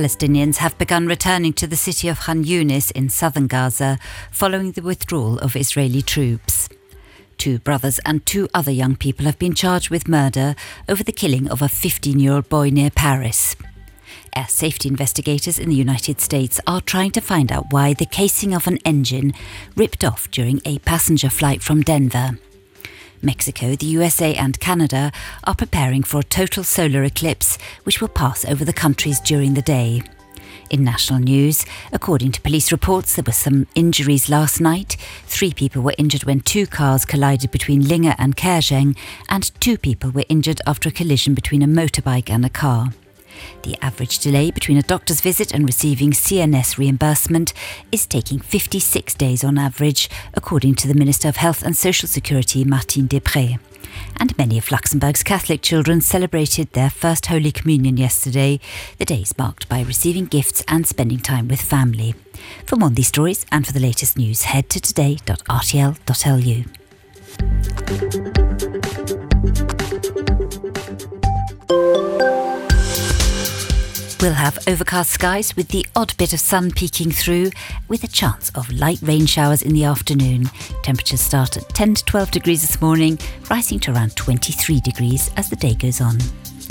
Palestinians have begun returning to the city of Khan Yunis in southern Gaza following the withdrawal of Israeli troops. 2 brothers and 2 other young people have been charged with murder over the killing of a 15-year-old boy near Paris. Air safety investigators in the United States are trying to find out why the casing of an engine ripped off during a passenger flight from Denver. Mexico, the USA and Canada are preparing for a total solar eclipse which will pass over the countries during the day. In national news, according to police reports, there were some injuries last night. 3 people were injured when 2 cars collided between Linge and Kerzheng, and 2 people were injured after a collision between a motorbike and a car. The average delay between a doctor's visit and receiving CNS reimbursement is taking 56 days on average, according to the Minister of Health and Social Security, Martine Deprez. And many of Luxembourg's Catholic children celebrated their first Holy Communion yesterday. The day is marked by receiving gifts and spending time with family. For more on these stories and for the latest news, head to today.rtl.lu. We'll have overcast skies with the odd bit of sun peeking through, with a chance of light rain showers in the afternoon. Temperatures start at 10 to 12 degrees this morning, rising to around 23 degrees as the day goes on.